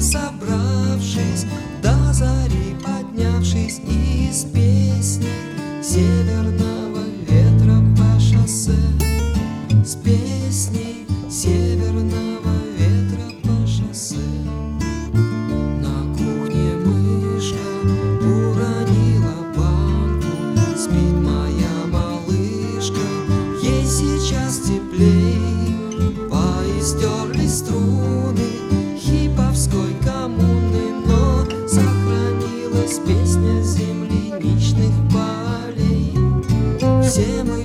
собравшись, до зари поднявшись из песни северного ветра по шоссе, с песней северного ветра по шоссе. На кухне мышка уронила банку, спит моя малышка, ей сейчас теплей. Поистерлись струны хиповской коммуны, но сохранилась песня земляничных полей. Все мы